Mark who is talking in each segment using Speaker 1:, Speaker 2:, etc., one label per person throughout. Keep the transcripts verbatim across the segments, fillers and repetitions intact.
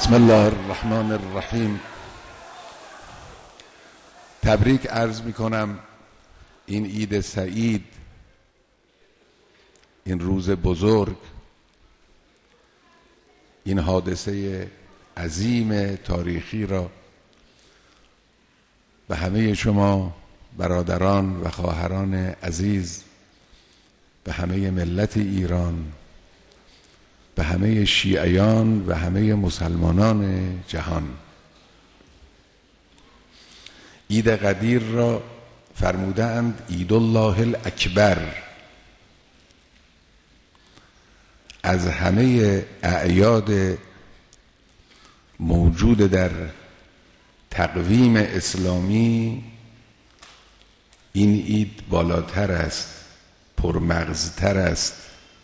Speaker 1: بسم الله الرحمن الرحیم. تبریک عرض می کنم این عید سعید، این روز بزرگ، این حادثه عظیم تاریخی را به همه شما برادران و خواهران عزیز، به همه ملت ایران، به همه شیعیان و همه مسلمانان جهان. عید قدیر را فرموده اند عید الله الاکبر. از همه اعیاد موجود در تقویم اسلامی این عید بالاتر است، پرمغزتر است.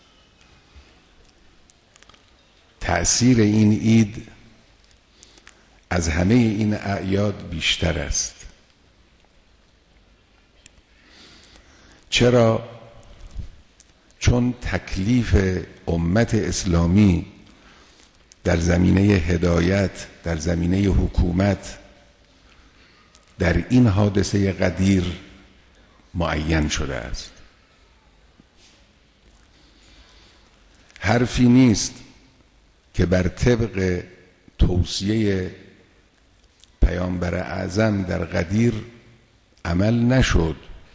Speaker 1: تأثیر این عید از همه این اعیاد بیشتر است. چرا؟ چون تکلیف امت اسلامی در زمینه هدایت، در زمینه حکومت، در این حادثه قدیر معین شده است. حرفی نیست که بر طبق توصیه پیامبر اعظم در قدیر عمل نشد.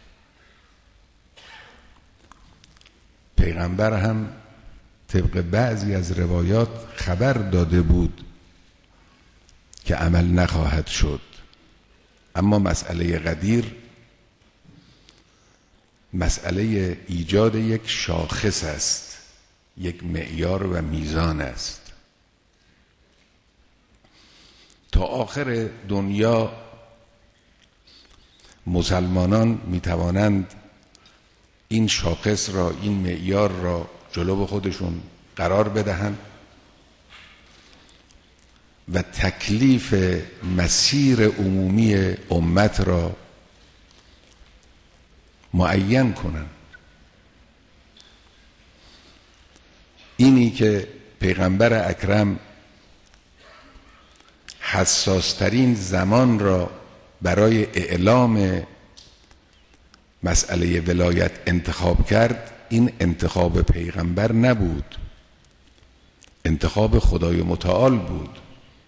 Speaker 1: پیغمبر هم طبق بعضی از روایات خبر داده بود که عمل نخواهد شد، اما مسئله قدیر مسئله ایجاد یک شاخص است، یک معیار و میزان است. تا آخر دنیا مسلمانان می توانند این شاخص را، این معیار را جلو خودشون قرار بدهند و تکلیف مسیر عمومی امت را معین کنند. اینی که پیغمبر اکرم حساسترین زمان را برای اعلام مسئله ولایت انتخاب کرد، این انتخاب پیغمبر نبود، انتخاب خدای متعال بود.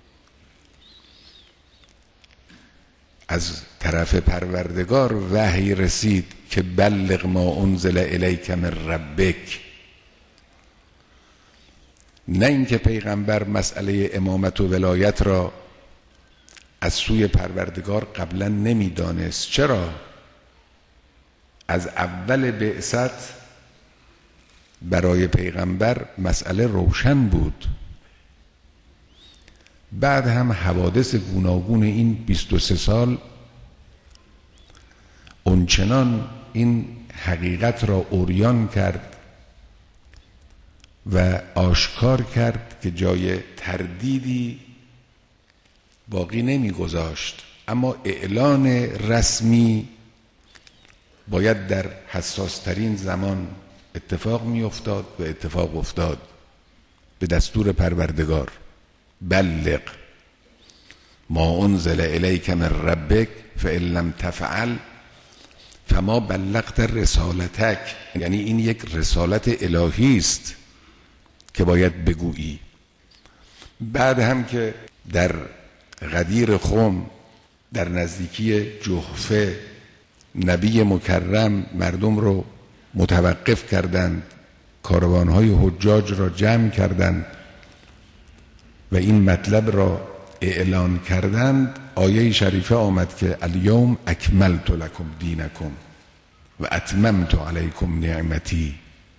Speaker 1: از طرف پروردگار وحی رسید که بلغ ما انزل الیک من ربک. نه اینکه پیغمبر مسئله امامت و ولایت را از سوی پروردگار قبلا نمیدانست. چرا؟ از اول بعثت برای پیغمبر مسئله روشن بود. بعد هم حوادث گوناگون این بیست و سه سال اونچنان این حقیقت را عریان کرد و آشکار کرد که جای تردیدی باقی نمی گذاشت. اما اعلان رسمی باید در حساسترین زمان اتفاق می افتاد و اتفاق افتاد به دستور پروردگار. بلغ ما انزل الیک من ربک فإن لم تفعل فما بلغت رسالتک. یعنی این یک رسالت الهی است که باید بگویی. بعد هم که در غدیر خم در نزدیکی جحفه نبی مکرم مردم رو متوقف کردند، کاروانهای حجاج را جمع کردند و این مطلب را اعلان کردند، آیه شریفه آمد که الیوم اکملت لکم دینکم و اتممت علیکم نعمتی.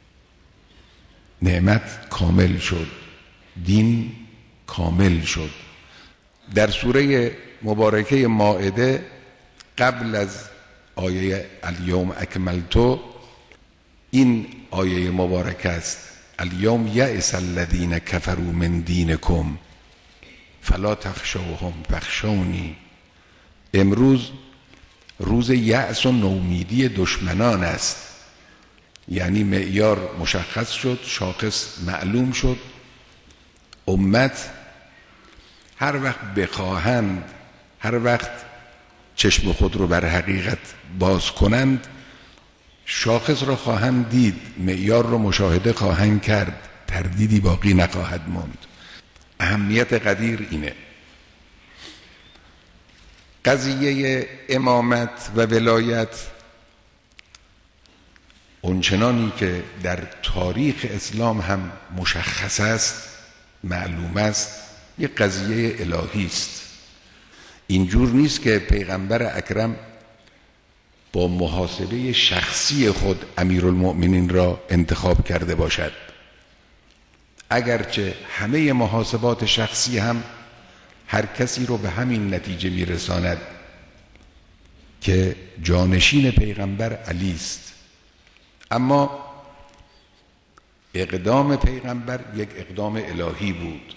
Speaker 1: نعمت کامل شد، دین کامل شد. در سوره مبارکه مائده قبل از آیه الیوم اکملتو این آیه مبارکه است: الیوم یئس الذین کفروا من دینکم فلا تخشوهم فاخشونی. امروز روز یأس و نومیدی دشمنان است. یعنی معیار مشخص شد، شاخص معلوم شد. امت هر وقت بخواهند، هر وقت چشم خود رو بر حقیقت باز کنند، شاخص را خواهند دید، معیار رو مشاهده خواهند کرد، تردیدی باقی نخواهد ماند. اهمیت قدیر اینه. قضیه امامت و ولایت اونچنانی که در تاریخ اسلام هم مشخص است، معلوم است، یک قضیه الهی است. اینجور نیست که پیغمبر اکرم با محاسبه شخصی خود امیرالمؤمنین را انتخاب کرده باشد، اگرچه همه محاسبات شخصی هم هر کسی رو به همین نتیجه میرساند که جانشین پیغمبر علی است، اما اقدام پیغمبر یک اقدام الهی بود.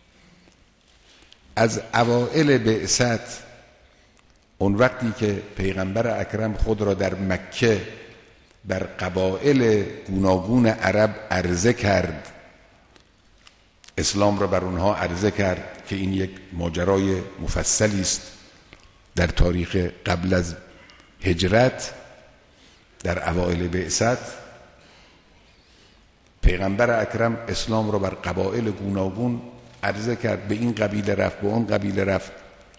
Speaker 1: از اوائل بعثت، اون وقتی که پیغمبر اکرم خود را در مکه بر قبایل گوناگون عرب عرضه کرد، اسلام را بر اونها عرضه کرد که این یک ماجرای مفصلی است در تاریخ قبل از هجرت. در اوائل بعثت پیغمبر اکرم اسلام را بر قبایل گوناگون عرضه کرد، به این قبیله رفت، به اون قبیله رفت.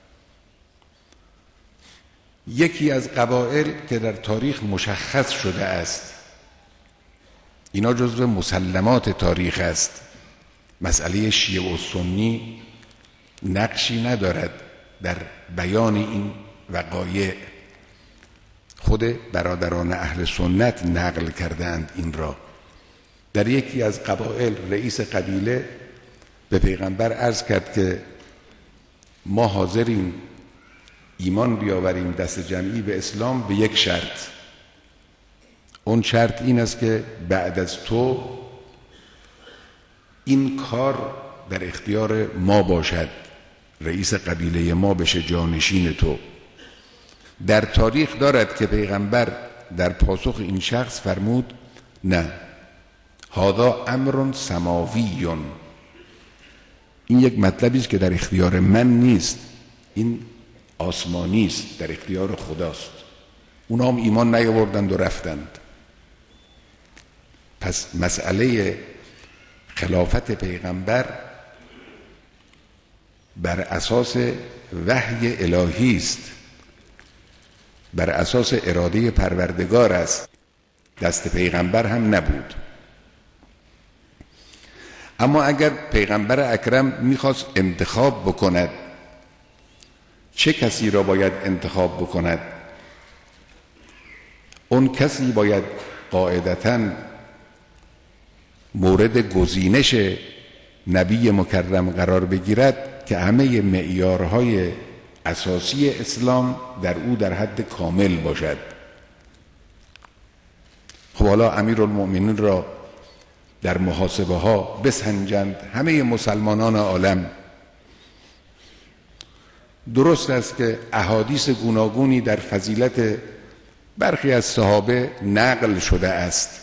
Speaker 1: یکی از قبایل که در تاریخ مشخص شده است، اینا جزو مسلمات تاریخ است، مسئله شیعه و سنی نقشی ندارد در بیان این وقایع. خود برادران اهل سنت نقل کردند این را. در یکی از قبایل رئیس قبیله به پیغمبر عرض کرد که ما حاضریم ایمان بیاوریم دست جمعی به اسلام به یک شرط. اون شرط این است که بعد از تو این کار در اختیار ما باشد، رئیس قبیله ما بشه جانشین تو. در تاریخ دارد که پیغمبر در پاسخ این شخص فرمود نه، هذا امر سماوی، این یک مطلبی است که در اختیار من نیست، این آسمانی است، در اختیار خداست. اونا هم ایمان نیاوردند و رفتند. پس مسئله خلافت پیغمبر بر اساس وحی الهی است، بر اساس اراده پروردگار است، دست پیغمبر هم نبود. اما اگر پیغمبر اکرم میخواست انتخاب بکند، چه کسی را باید انتخاب بکند؟ اون کسی باید قاعدتاً مورد گزینش نبی مکرم قرار بگیرد که همه معیارهای اساسی اسلام در او در حد کامل باشد. خب حالا امیرالمؤمنین را در محاسبه ها بسنجند همه مسلمانان عالم. درست است که احادیث گوناگونی در فضیلت برخی از صحابه نقل شده است.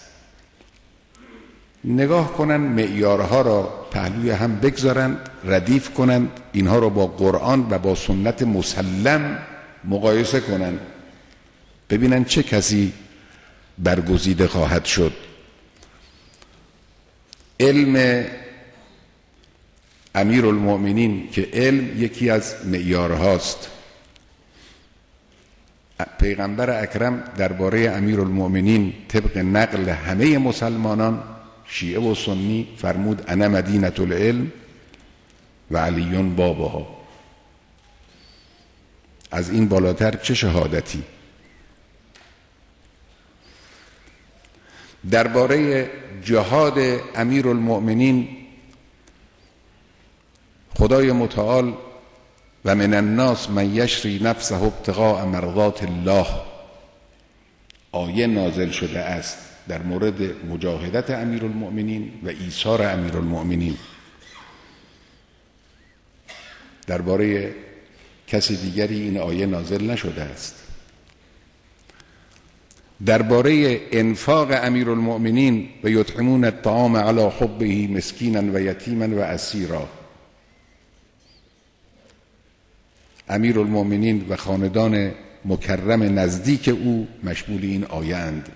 Speaker 1: نگاه کنند، معیارها را پهلوی هم بگذارند، ردیف کنند، اینها را با قرآن و با سنت مسلم مقایسه کنند، ببینند چه کسی برگزیده خواهد شد. علم امیرالمؤمنین که علم یکی از معیارهاست. پیغمبر اکرم درباره امیرالمؤمنین طبق نقل همه مسلمانان شیعه و سنی فرمود انا مدینة العلم و علی بابها. از این بالاتر چه شهادتی؟ درباره جهاد امیرالمؤمنین خدای متعال و من الناس من یشری نفسه ابتغاء مرضات الله آیه نازل شده است در مورد مجاهدت امیرالمؤمنین و ایثار امیرالمؤمنین. درباره کسی دیگری این آیه نازل نشده است. درباره انفاق امیرالمؤمنین و یطعمون الطعام علی حبه مسکینا و یتیما و اسیرا امیرالمؤمنین و خاندان مکرم نزدیک او مشمول این آیه اند.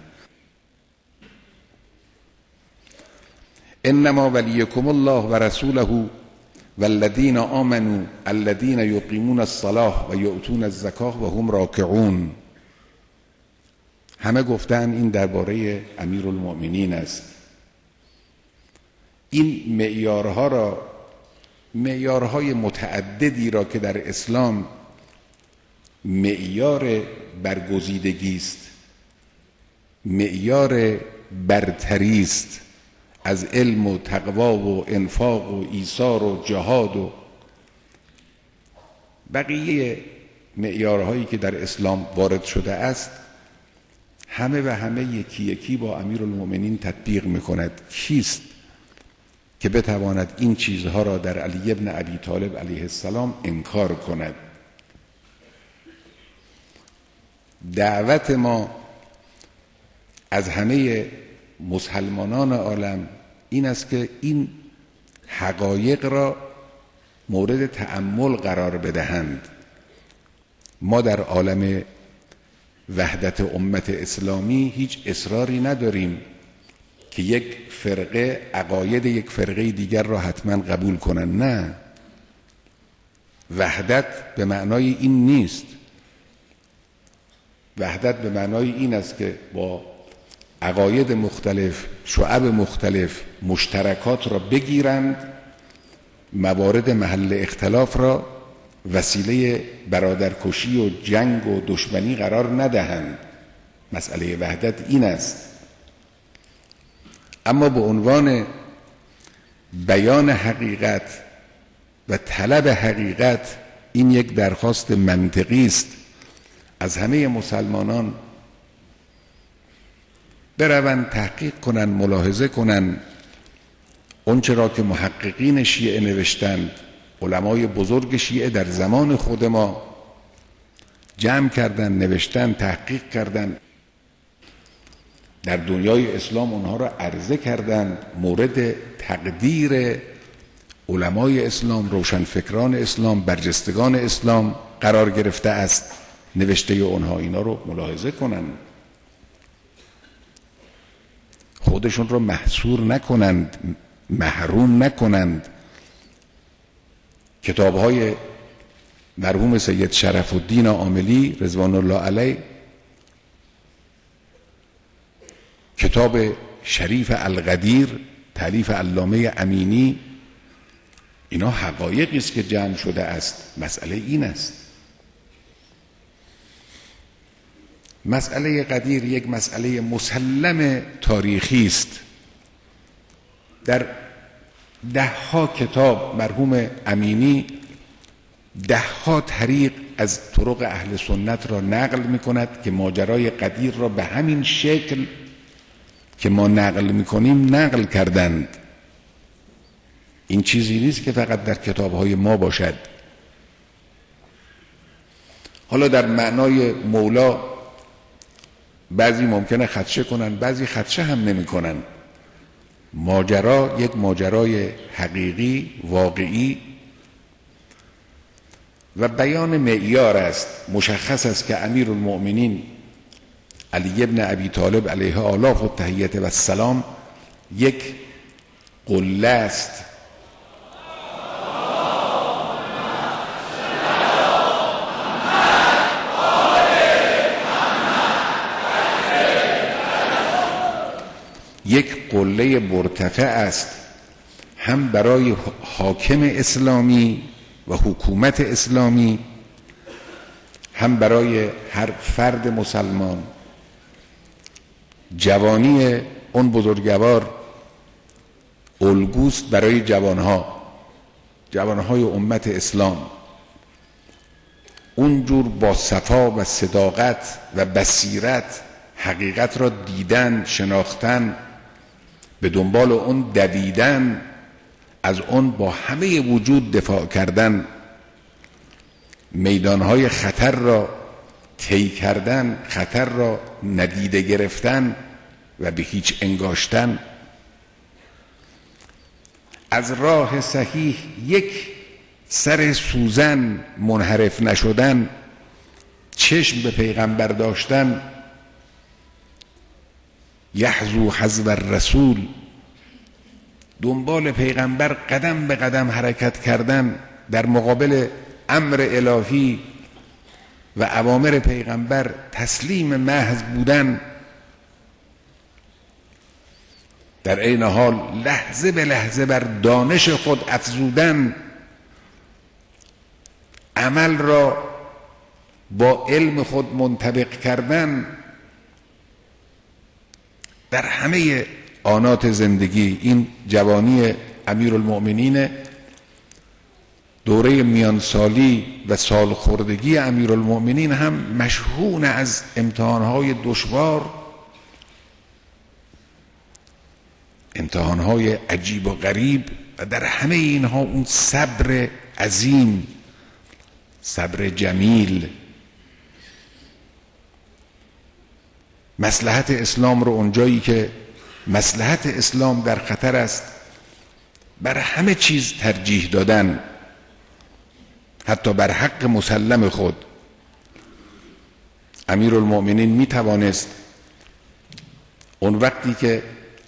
Speaker 1: انما ولیکم الله و رسوله والذین آمنوا الذین یقیمون الصلاة و یؤتون الزکاة و هم راکعون. همه گفتن این درباره امیرالمؤمنین است. این معیارها را، معیارهای متعددی را که در اسلام معیار برگزیدگی است، معیار برتری است از علم و تقوا و انفاق و ایثار و جهاد و بقیه معیارهایی که در اسلام وارد شده است، همه و همه یکی یکی با امیرالمؤمنین تطبیق میکند. کیست که بتواند این چیزها را در علی ابن ابی طالب علیه السلام انکار کند؟ دعوت ما از همه مسلمانان عالم این است که این حقایق را مورد تأمل قرار بدهند. ما در عالم وحدت امت اسلامی هیچ اصراری نداریم که یک فرقه عقاید یک فرقه دیگر را حتما قبول کنند. نه، وحدت به معنای این نیست. وحدت به معنای این است که با عقاید مختلف، شعب مختلف مشترکات را بگیرند، موارد محل اختلاف را وسیله برادرکشی و جنگ و دشمنی قرار ندهند. مسئله وحدت این است. اما به عنوان بیان حقیقت و طلب حقیقت، این یک درخواست منطقی است از همه مسلمانان بروند تحقیق کنند، ملاحظه کنند اونچه را که محققین شیعه نوشتند، علمای بزرگ شیعه در زمان خود ما جمع کردن، نوشتن، تحقیق کردن، در دنیای اسلام اونها را عرضه کردند، مورد تقدیر علمای اسلام، روشنفکران اسلام، برجستگان اسلام قرار گرفته است. نوشته اونها اینا رو ملاحظه کنند، خودشون رو محصور نکنند، محروم نکنند. کتاب‌های مرحوم سید شرف الدین عاملی رضوان الله علیه، کتاب شریف القدیر تالیف علامه امینی، اینا حقایقی است که جمع شده است. مسئله این است. مسئله قدیر یک مسئله مسلم تاریخی است. در ده ها کتاب مرحوم امینی ده ها طریق از طرق اهل سنت را نقل می کند که ماجرای قدیر را به همین شکل که ما نقل می کنیم نقل کردند. این چیزی نیست که فقط در کتاب‌های ما باشد. حالا در معنای مولا بعضی ممکنه خدشه کنن، بعضی خدشه هم نمی کنن. ماجرا یک ماجرای حقیقی، واقعی و بیان معیار است. مشخص است که امیرالمؤمنین علی ابن ابی طالب علیه آلاف و تحیت و السلام یک قله است. یک قله مرتفع است، هم برای حاکم اسلامی و حکومت اسلامی، هم برای هر فرد مسلمان. جوانی اون بزرگوار الگوست برای جوانها، جوانهای امت اسلام. اونجور با صفا و صداقت و بصیرت حقیقت را دیدن، شناختن، به دنبال اون دویدن، از اون با همه وجود دفاع کردن، میدانهای خطر را طی کردن، خطر را ندیده گرفتن و به هیچ انگاشتن، از راه صحیح یک سر سوزن منحرف نشدن، چشم به پیغمبر داشتن، یحذو حذو الرسول، دنبال پیغمبر قدم به قدم حرکت کردن در مقابل امر الهی و اوامر پیغمبر تسلیم محض بودن، در عین حال لحظه به لحظه بر دانش خود افزودن، عمل را با علم خود منطبق کردن، در همه آنات زندگی. این جوانی امیرالمؤمنین، دوره میانسالی و سالخوردگی امیرالمؤمنین هم مشحون از امتحانهای دشوار، امتحانهای عجیب و غریب، و در همه اینها اون صبر عظیم، صبر جمیل، مصلحت اسلام رو اونجایی که مصلحت اسلام در خطر است بر همه چیز ترجیح دادن، حتی بر حق مسلم خود. امیرالمؤمنین می توانست اون وقتی که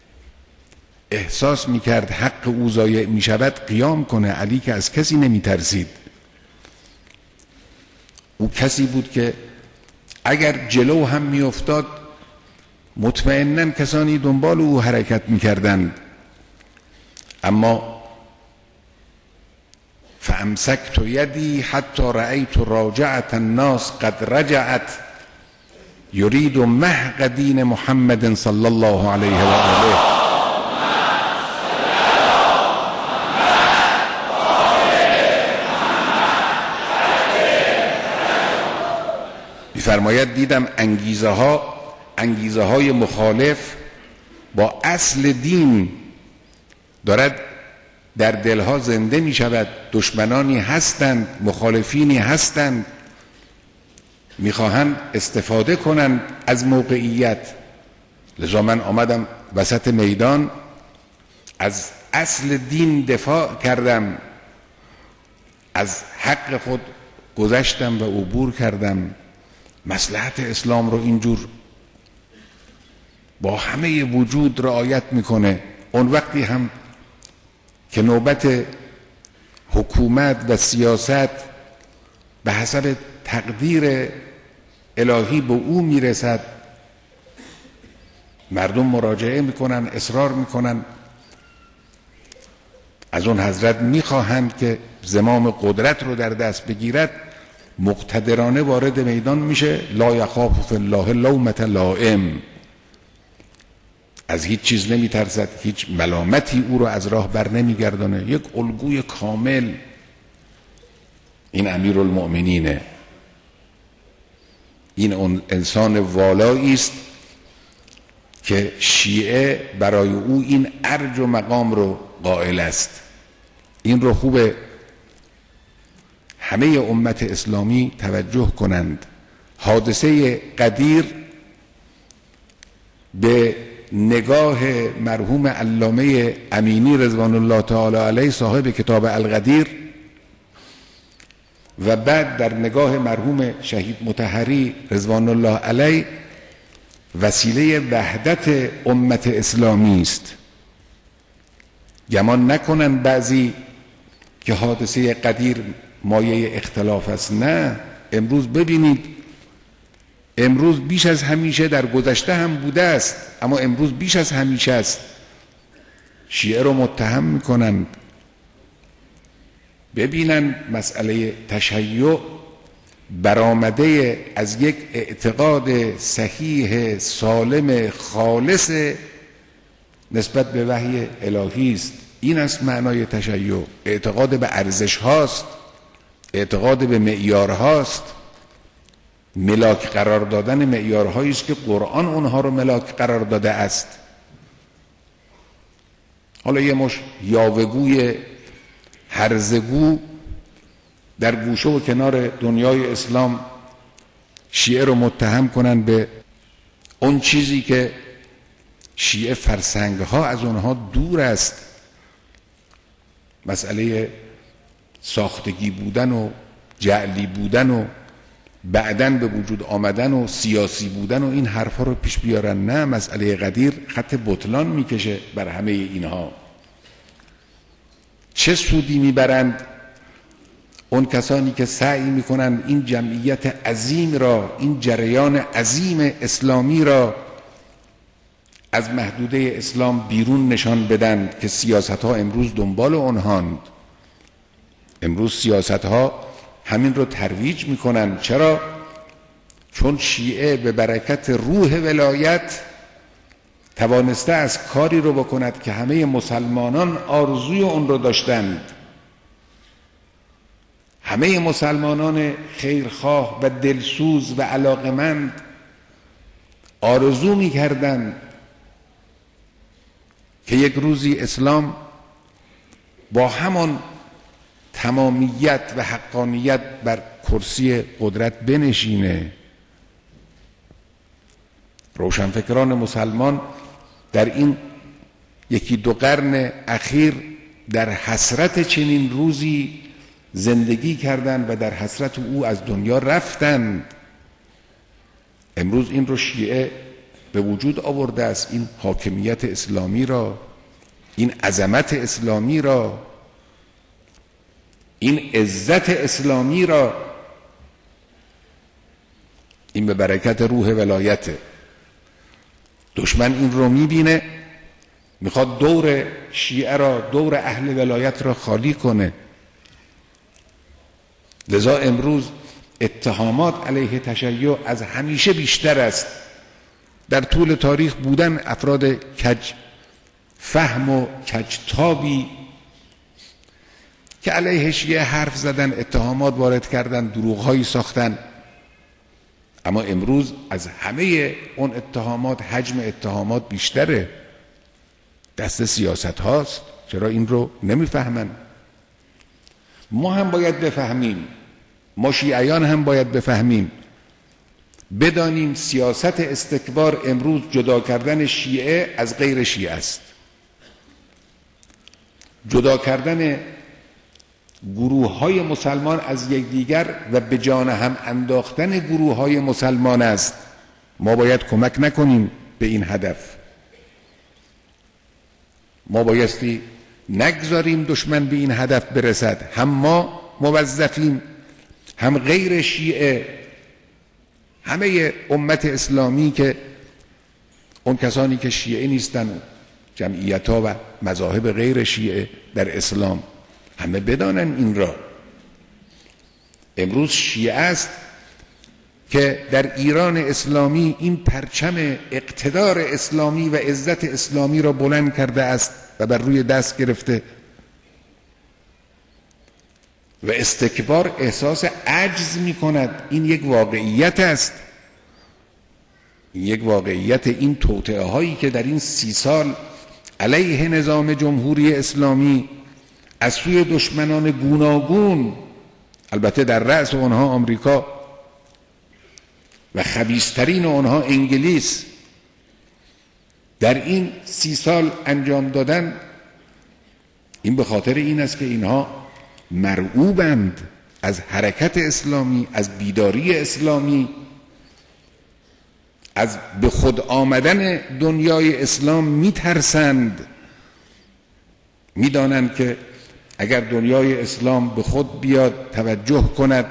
Speaker 1: احساس می کرد حق او ضایع می شود قیام کنه. علی که از کسی نمی ترسید، او کسی بود که اگر جلو هم می افتاد مطمئناً کسانی دنبال او حرکت می کردند. اما فامسکت یدی حتی رأیت راجعت الناس قد رجعت یرید محق دین محمد صلی الله علیه و آله. می‌فرماید دیدم انگیزه ها انگیزه های مخالف با اصل دین دارد در دلها زنده می شود. دشمنانی هستند، مخالفینی هستند، میخواهند استفاده کنند از موقعیت. لذا من آمدم وسط میدان، از اصل دین دفاع کردم، از حق خود گذشتم و عبور کردم. مصلحت اسلام رو اینجور با همه وجود رعایت میکنه. اون وقتی هم که نوبت حکومت و سیاست به حسب تقدیر الهی به او میرسد، مردم مراجعه میکنن، اصرار میکنن، از اون حضرت میخواهند که زمام قدرت رو در دست بگیرد. مقتدرانه وارد میدان میشه، لا یخاف فی الله لومة لائم، از هیچ چیز نمیترسد، هیچ ملامتی او رو از راه بر نمیگردانه. یک الگوی کامل این امیرالمؤمنینه. این اون انسان والایی است که شیعه برای او این ارج و مقام رو قائل است. این رو خوبه همه امت اسلامی توجه کنند. حادثه قدیر به نگاه مرحوم علامه امینی رضوان الله تعالی علیه صاحب کتاب القدیر و بعد در نگاه مرحوم شهید مطهری رضوان الله علیه وسیله وحدت امت اسلامی است. گمان نکنن بعضی که حادثه قدیر مایه اختلاف است. نه، امروز ببینید، امروز بیش از همیشه، در گذشته هم بوده است اما امروز بیش از همیشه است، شیعه رو متهم میکنن. ببینن مسئله تشیع برآمده از یک اعتقاد صحیح سالم خالص نسبت به وحی الهی است. این است معنای تشیع. اعتقاد به ارزش هاست، اعتقاد به معیار هاست، ملاک قرار دادن معیارهایی است که قرآن اونها رو ملاک قرار داده است. حالا یه مش یاوه‌گوی هرزگو در گوشه و کنار دنیای اسلام شیعه رو متهم کنن به اون چیزی که شیعه فرسنگ ها از اونها دور است. مسئله ساختگی بودن و جعلی بودن و بعدن به وجود آمدن و سیاسی بودن و این حرفا رو پیش بیارن. نه، مسئله قدیر خط بطلان میکشه بر همه اینها. چه سودی میبرند اون کسانی که سعی میکنند این جمعیت عظیم را، این جریان عظیم اسلامی را از محدوده اسلام بیرون نشان بدن که سیاست ها امروز دنبال اونهاند. امروز سیاست ها همین رو ترویج میکنن. چرا؟ چون شیعه به برکت روح ولایت توانسته از کاری رو بکند که همه مسلمانان آرزوی اون رو داشتند. همه مسلمانان خیرخواه و دلسوز و علاقمند آرزو میکردند که یک روزی اسلام با همان تمامیت و حقانیت بر کرسی قدرت بنشینه. روشنفکران مسلمان در این یکی دو قرن اخیر در حسرت چنین روزی زندگی کردند و در حسرت او از دنیا رفتند. امروز این رو شیعه به وجود آورده است، این حاکمیت اسلامی را، این عظمت اسلامی را، این عزت اسلامی را. این به برکت روح ولایته. دشمن این رو میبینه، میخواد دور شیعه را، دور اهل ولایت را خالی کنه. لذا امروز اتهامات علیه تشیع از همیشه بیشتر است. در طول تاریخ بودن افراد کج فهم و کج تابی که علیه شیعه حرف زدن، اتهامات وارد کردن، دروغ‌هایی ساختن، اما امروز از همه اون اتهامات حجم اتهامات بیشتره. دست سیاست هاست. چرا این رو نمیفهمن؟ ما هم باید بفهمیم، ما شیعیان هم باید بفهمیم، بدانیم سیاست استکبار امروز جدا کردن شیعه از غیر شیعه است. جدا کردن گروه های مسلمان از یکدیگر و به جان هم انداختن گروه های مسلمان است. ما باید کمک نکنیم به این هدف. ما بایستی نگذاریم دشمن به این هدف برسد. هم ما موظفیم، هم غیر شیعه، همه امت اسلامی که اون کسانی که شیعه نیستن، جمعیت ها و مذاهب غیر شیعه در اسلام، همه بدانن این را. امروز شیعه است که در ایران اسلامی این پرچم اقتدار اسلامی و عزت اسلامی را بلند کرده است و بر روی دست گرفته و استکبار احساس عجز می کند. این یک واقعیت است. این یک واقعیت. این توطئه هایی که در این سی سال علیه نظام جمهوری اسلامی از سوی دشمنان گوناگون، البته در رأس آنها آمریکا و خبیث‌ترین آنها انگلیس، در این سی سال انجام دادن، این به خاطر این است که اینها مرعوبند از حرکت اسلامی، از بیداری اسلامی، از به خود آمدن دنیای اسلام میترسند. میدانند که اگر دنیای اسلام به خود بیاد، توجه کند،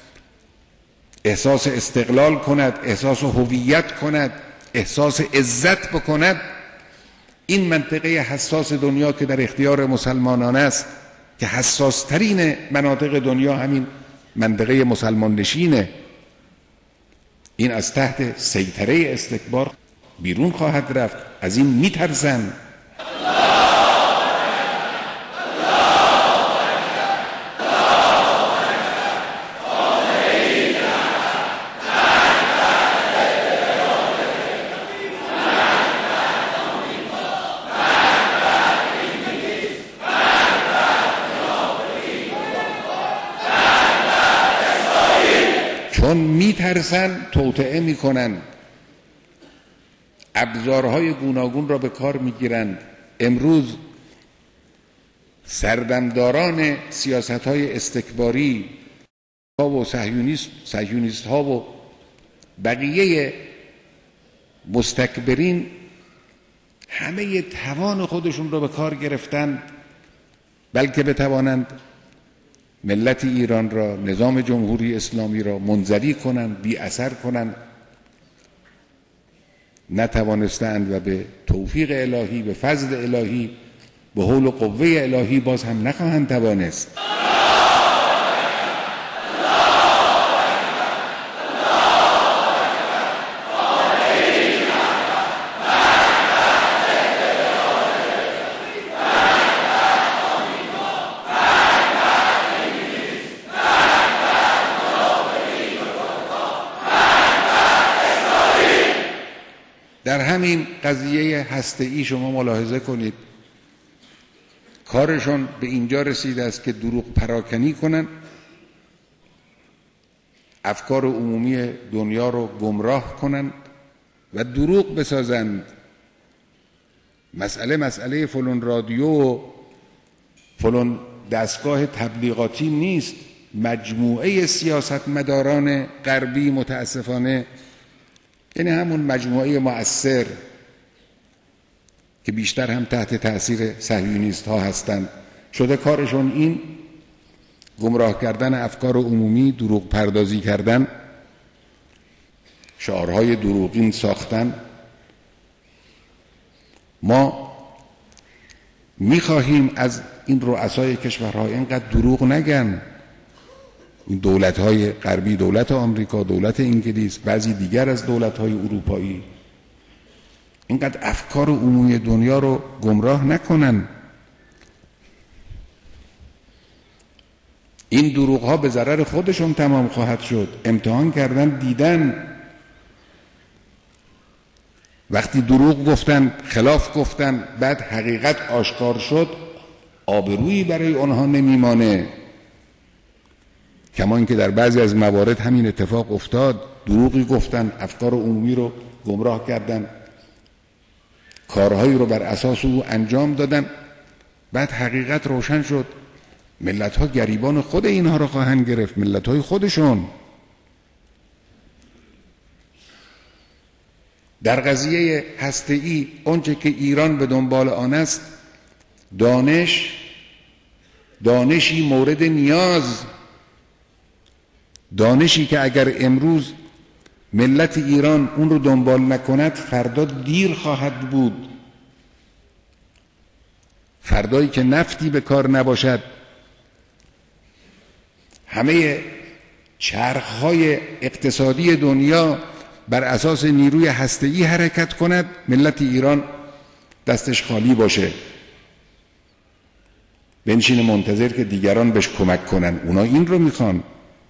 Speaker 1: احساس استقلال کند، احساس هویت کند، احساس عزت بکند، این منطقه حساس دنیا که در اختیار مسلمانان است، که حساس ترین مناطق دنیا همین منطقه مسلمان نشینه، این از تحت سیطره استکبار بیرون خواهد رفت. از این میترسن. چون میترسن توطئه میکنن، ابزارهای گوناگون را به کار میگیرند. امروز سردمداران سیاست های استکباری ها و صهیونیست صهیونیست ها و بقیه مستکبرین همه توان خودشون رو به کار گرفتن بلکه بتوانند ملت ایران را، نظام جمهوری اسلامی را منزوی کنند، بی اثر کنند. نتوانستند و به توفیق الهی، به فضل الهی، به حول و قوه الهی باز هم نخواهند توانست. در همین قضیه هسته‌ای شما ملاحظه کنید کارشون به اینجا رسیده است که دروغ پراکنی کنن، افکار عمومی دنیا رو گمراه کنند و دروغ بسازند. مسئله مسئله فلان رادیو و فلان دستگاه تبلیغاتی نیست. مجموعه سیاستمداران غربی متاسفانه، یعنی همون مجموعه مؤثر که بیشتر هم تحت تأثیر صهیونیست ها هستند، شده کارشون این گمراه کردن افکار عمومی، دروغ پردازی کردن، شعارهای دروغین ساختن. ما میخواهیم از این رؤسای کشورها اینقدر دروغ نگن. این دولت‌های غربی، دولت آمریکا، دولت انگلیس، بعضی دیگر از دولت‌های اروپایی اینقدر افکار عمومی دنیا رو گمراه نکنن. این دروغ‌ها به ضرر خودشون تمام خواهد شد. امتحان کردن، دیدن. وقتی دروغ گفتن، خلاف گفتن، بعد حقیقت آشکار شد، آبرویی برای آنها نمیمانه. کما اینکه در بعضی از موارد همین اتفاق افتاد. دروغی گفتن، افکار عمومی رو گمراه کردن، کارهایی رو بر اساس او انجام دادن، بعد حقیقت روشن شد. ملت ها گریبان خود اینها رو خواهند گرفت، ملت های خودشون. در قضیه هسته‌ای آنچه که ایران به دنبال آن است دانش، دانشی مورد نیاز، دانشی که اگر امروز ملت ایران اون رو دنبال نکند فردا دیر خواهد بود. فردایی که نفتی به کار نباشد، همه چرخهای اقتصادی دنیا بر اساس نیروی هسته‌ای حرکت کند، ملت ایران دستش خالی باشه، بنشینه منتظر که دیگران بهش کمک کنن. اونا این رو میخوان.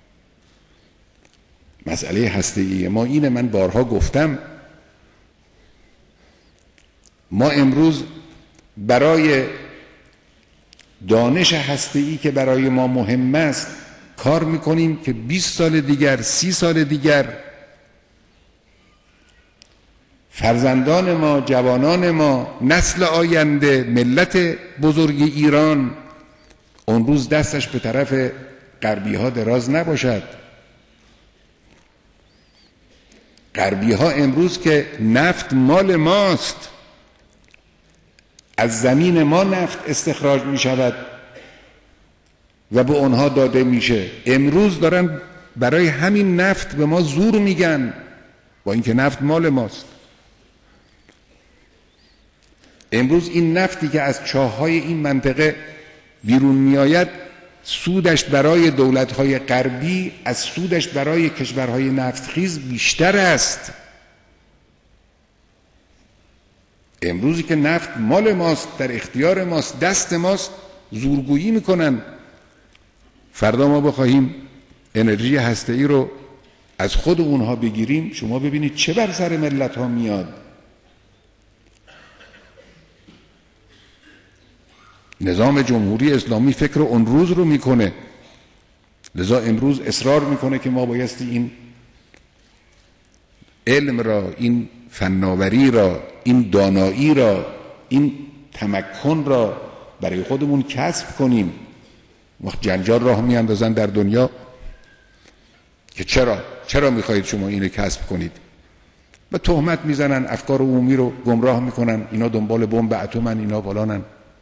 Speaker 1: مسئله هسته‌ای ما اینه. من بارها گفتم ما امروز برای دانش هسته‌ای که برای ما مهم است کار میکنیم که بیست سال دیگر، سی سال دیگر فرزندان ما، جوانان ما، نسل آینده، ملت بزرگ ایران اون روز دستش به طرف غربی ها دراز نباشد. غربی ها امروز که نفت مال ماست، از زمین ما نفت استخراج می شود و به اونها داده میشه، امروز دارن برای همین نفت به ما زور میگن، با اینکه نفت مال ماست. امروز این نفتی که از چاه‌های این منطقه بیرون میآید سودش برای دولت‌های غربی از سودش برای کشورهای نفتخیز بیشتر است. امروزی که نفت مال ماست، در اختیار ماست، دست ماست، زورگویی میکنن. فردا ما بخواهیم انرژی هسته‌ای رو از خود اونها بگیریم، شما ببینید چه بر سر ملت ها میاد. نظام جمهوری اسلامی فکر اون روز رو میکنه، لذا امروز اصرار میکنه که ما بایستی این علم را، این فناوری را، این دانایی را، این تمکن را برای خودمون کسب کنیم. وقت جنجال راه میاندازن در دنیا که چرا چرا میخواهید شما اینو کسب کنید و تهمت میزنن، افکار عمومی رو گمراه میکنن، اینا دنبال بمب اتمن، اینا فلانن.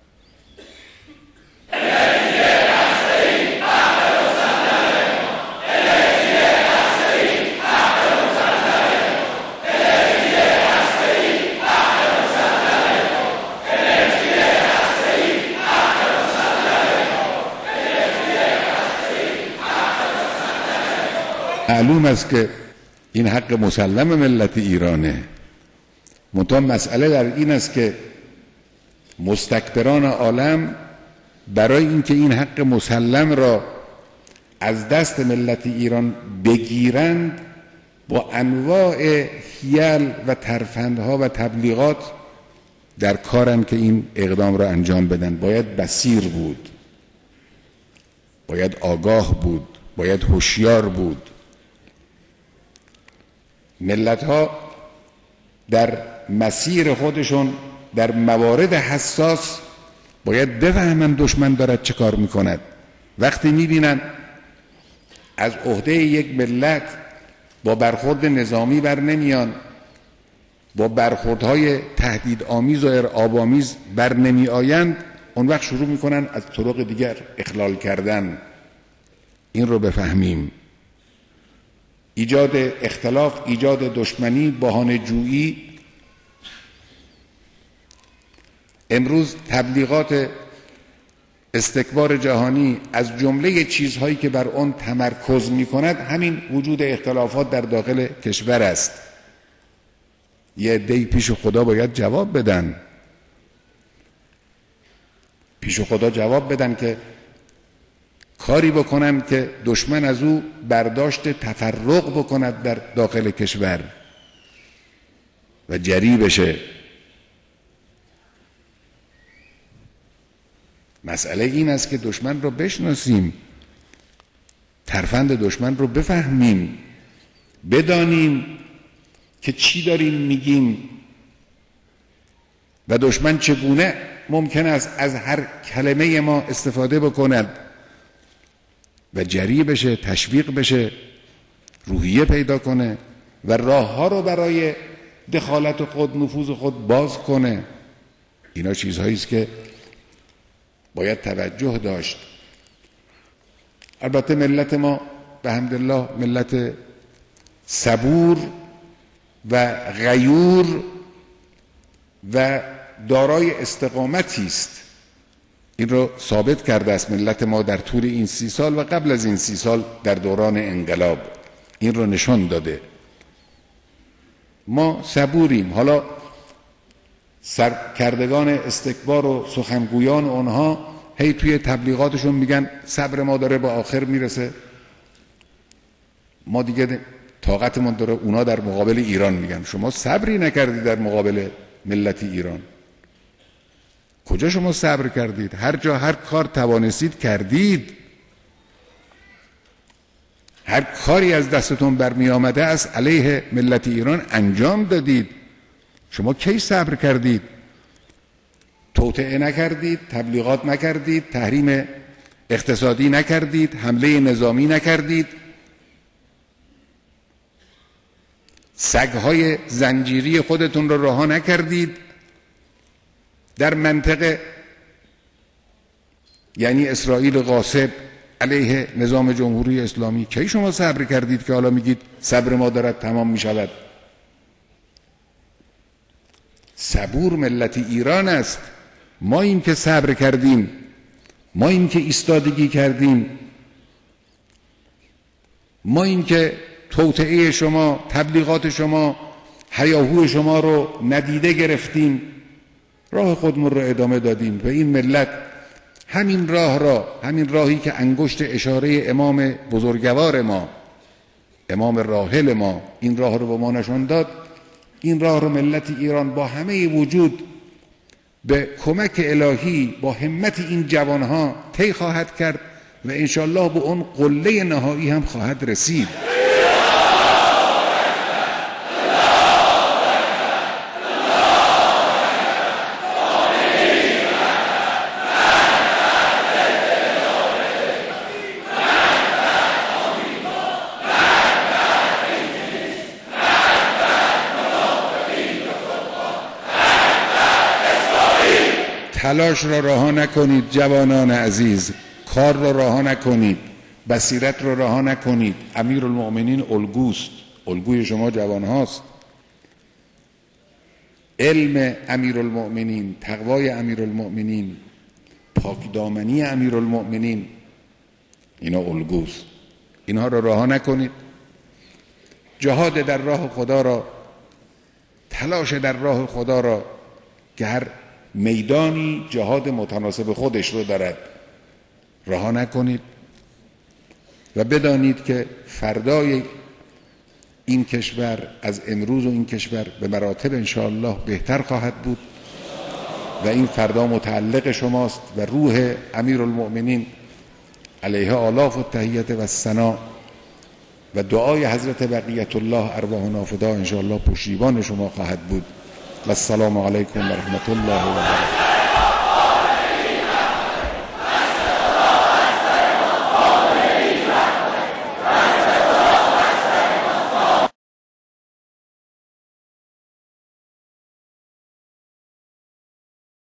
Speaker 1: معلوم است که این حق مسلم ملت ایرانه، منتها مسئله در این است که مستکبران عالم برای اینکه این حق مسلم را از دست ملت ایران بگیرند با انواع حیل و ترفندها و تبلیغات در کارن که این اقدام را انجام بدن. باید بصیر بود، باید آگاه بود، باید هوشیار بود. ملت ها در مسیر خودشون در موارد حساس باید بفهمن دشمن دارد چه کار میکند. وقتی میبینن از عهده یک ملت با برخورد نظامی بر نمیان، با برخوردهای تهدید آمیز و ارعاب آمیز بر نمی آیند، اون وقت شروع میکنن از طرق دیگر اخلال کردن. این رو بفهمیم. ایجاد اختلاف، ایجاد دشمنی، بهانه جویی. امروز تبلیغات استکبار جهانی از جمله چیزهایی که بر آن تمرکز می کند همین وجود اختلافات در داخل کشور است. یه عده‌ای پیش خدا باید جواب بدن، پیش خدا جواب بدن که کاری بکنن که دشمن از او برداشت تفرق بکند در داخل کشور و جری بشه. مسئله این است که دشمن رو بشناسیم، ترفند دشمن رو بفهمیم، بدانیم که چی داریم میگیم و دشمن چگونه ممکن است از هر کلمه ما استفاده بکند و جری بشه، تشویق بشه، روحیه پیدا کنه و راه ها رو برای دخالت خود، نفوذ خود باز کنه. اینا چیزهایی است که باید توجه داشت. البته ملت ما به حمدالله ملت صبور و غیور و دارای استقامتی است. این رو ثابت کرده است ملت ما در طول این سی سال و قبل از این سی سال در دوران انقلاب. این رو نشان داده. ما صبوریم. حالا سرکردگان استکبار و سخنگویان اونها هی توی تبلیغاتشون میگن صبر ما داره به آخر میرسه، ما دیگه طاقتمون داره. اونا در مقابل ایران میگن شما صبری نکردید در مقابل ملت ایران. کجا شما صبر کردید؟ هر جا هر کار توانستید کردید. هر کاری از دستتون برمی آمده است علیه ملت ایران انجام دادید. شما کی صبر کردید؟ توطئه نکردید، تبلیغات نکردید، تحریم اقتصادی نکردید، حمله نظامی نکردید، سگهای زنجیری خودتون رو رها نکردید در منطقه، یعنی اسرائیل غاصب علیه نظام جمهوری اسلامی. کی شما صبر کردید که حالا میگید صبر ما دارد تمام میشود؟ صبور ملت ایران است. ما این که صبر کردیم، ما این که ایستادگی کردیم، ما این که توطئه شما، تبلیغات شما، هیاهوی شما رو ندیده گرفتیم، راه خودمون رو ادامه دادیم و این ملت همین راه را، همین راهی که انگشت اشاره امام بزرگوار ما، امام راحل ما این راه رو به ما نشان داد، این راه رو ملت ایران با همه وجود به کمک الهی با همت این جوانها طی خواهد کرد و انشالله به اون قله نهایی هم خواهد رسید. تلاش را رها نکنید جوانان عزیز، کار را رها نکنید، بصیرت را رها نکنید. امیرالمؤمنین الگوست، الگوی شما جوان هاست. علم امیرالمؤمنین، تقوای امیرالمؤمنین، پاکدامنی امیرالمؤمنین، اینا الگوست. اینها را رها نکنید. جهاد در راه خدا را، تلاش در راه خدا را که هر میدانی جهاد متناسب خودش رو دارد رها نکنید و بدانید که فردای این کشور از امروز و این کشور به مراتب انشاءالله بهتر خواهد بود و این فردا متعلق شماست و روح امیرالمؤمنین علیه آلاف و تحیت و الثنا و دعای حضرت بقیت الله ارواحنا فدا انشاءالله پشتیبان شما خواهد بود. و السلام علیکم و رحمت الله و برکاته.